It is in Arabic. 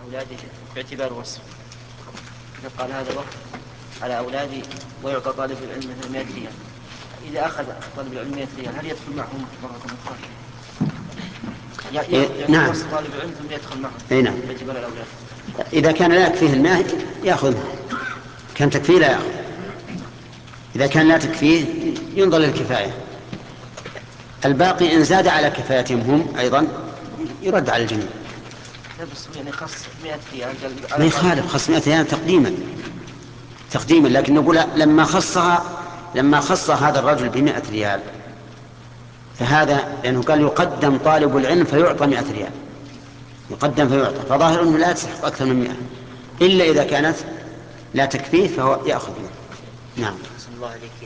أولادي باعتبار وصف، إذا قال هذا الوقت على أولادي ويعطى طالب العلم مثل 100 ريال، إذا أخذ طالب العلم 100 ريال هل يدخل معهم مرة أخرى؟ نعم. وصف طالب العلم ثم يدخل معهم نعم. باعتبار الأولاد. إذا كان لا يكفيه الماء يأخذ، كان تكفيه لا يأخذ. إذا كان لا تكفيه ينظر للكفاية. الباقي إن زاد على كفايتهم هم أيضا يرد على الجميع. بس يعني خص 100 ريال ما يخالف خص 100 ريال تقديما، لكن نقول لما خص هذا الرجل ب100 ريال فهذا لأنه قال يقدم طالب العلم فيعطى 100 ريال، يقدم فيعطى، فظاهر أنه لا تستحق أكثر من 100 إلا إذا كانت لا تكفيه فهو يأخذ منه. نعم. الله عليك.